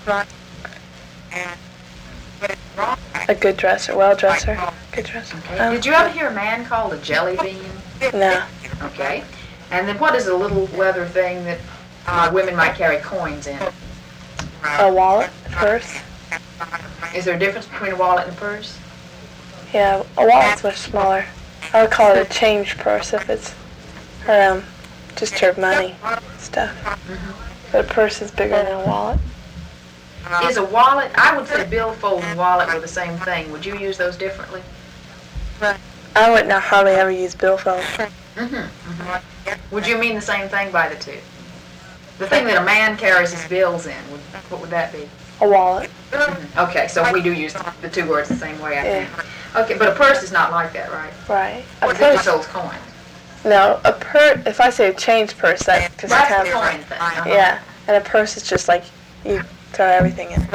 A good dresser, well dresser, good dresser. Okay. Did you ever hear a man called a jelly bean? No. Okay. And then what is a little leather thing that women might carry coins in? A wallet, a purse. Is there a difference between a wallet and a purse? Yeah, a wallet's much smaller. I would call it a change purse if it's her, just her money stuff. Mm-hmm. But a purse is bigger than a wallet. Is a wallet, I would say billfold and wallet were the same thing. Would you use those differently? I would not hardly ever use billfold. Mm-hmm. Mm-hmm. Would you mean the same thing by the two? The thing that a man carries his bills in, what would that be? A wallet. Mm-hmm. Okay, so we do use the two words the same way, I think. Okay, but a purse is not like that, right? Right. A purse just holds coins. No, a purse, if I say a change purse, that's because that's the coin thing. Uh-huh. Yeah, and a purse is just like you throw everything in.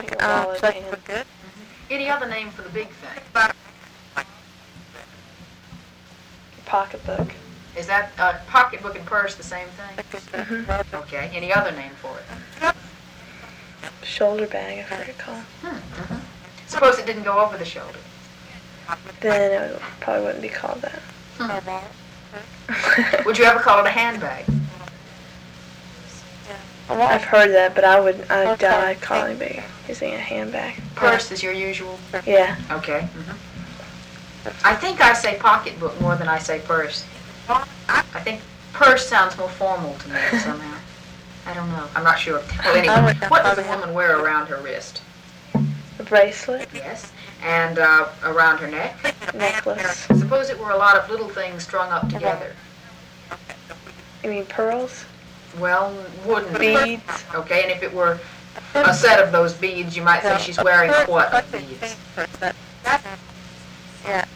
Any other name for the big thing? Pocketbook. Is that pocketbook and purse the same thing? Mm-hmm. Okay, any other name for it? Shoulder bag, I've heard it called. Mm-hmm. Suppose it didn't go over the shoulder. Then it probably wouldn't be called that. Would you ever call it a handbag? I've heard that, but I doubt I'd call anybody using a handbag. Purse is your usual? Yeah. Okay. Mm-hmm. I think I say pocketbook more than I say purse. I think purse sounds more formal to me somehow. I don't know. I'm not sure. Well, anyway, what does a woman wear around her wrist? A bracelet. Yes. And around her neck? Necklace. Suppose it were a lot of little things strung up together. You mean pearls? Well, wooden beads. Okay, and if it were a set of those beads, you might say she's wearing what of beads? Yeah.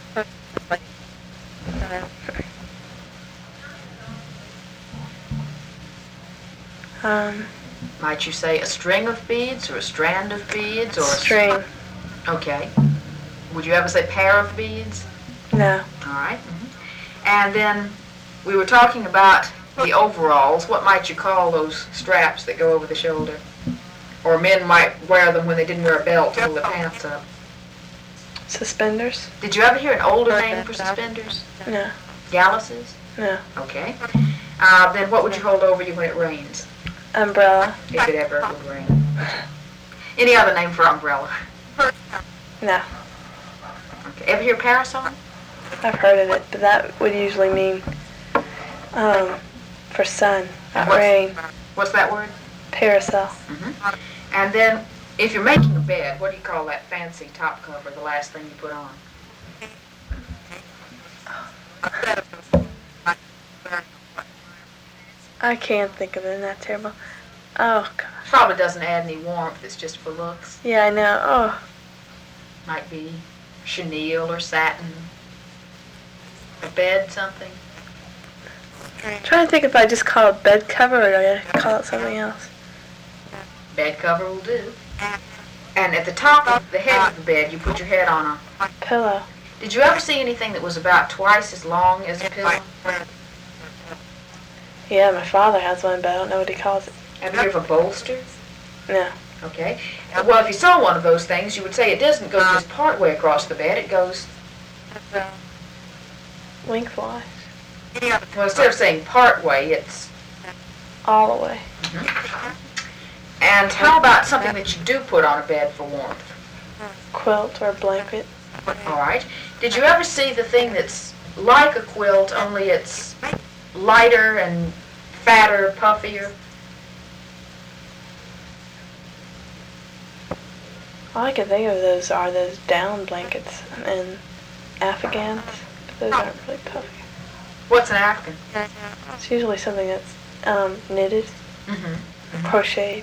Might you say a string of beads or a strand of beads or string? Okay. Would you ever say pair of beads? No. All right. Mm-hmm. And then we were talking about the overalls. What might you call those straps that go over the shoulder? Or men might wear them when they didn't wear a belt to hold their pants up. Suspenders? Did you ever hear an older name for suspenders? No. Galluses? No. Okay. Then what would you hold over you when it rains? Umbrella. If it ever would rain. Any other name for umbrella? No. Okay. Ever hear parasol? I've heard of it, but that would usually mean for sun, not rain. What's that word? Parasol. Mm-hmm. And then, if you're making a bed, what do you call that fancy top cover, the last thing you put on? I can't think of it, isn't that terrible? Oh, gosh. Probably doesn't add any warmth, it's just for looks. Yeah, I know. Oh. Might be chenille or satin. A bed, something. I'm trying to think if I just call it bed cover or do I call it something else. Bed cover will do. And at the top of the head of the bed, you put your head on a pillow. Did you ever see anything that was about twice as long as a pillow? Yeah, my father has one, but I don't know what he calls it. Have you heard of a bolster? No. Okay. Well, if you saw one of those things, you would say it doesn't go just part way across the bed. It goes lengthwise. Well, instead of saying part way, it's all the way. Mm-hmm. And how about something that you do put on a bed for warmth? Quilt or a blanket. All right. Did you ever see the thing that's like a quilt, only it's lighter and fatter, puffier? All I can think of are those down blankets and Afghans. Those aren't really puffy. What's an Afghan? It's usually something that's knitted, crocheted.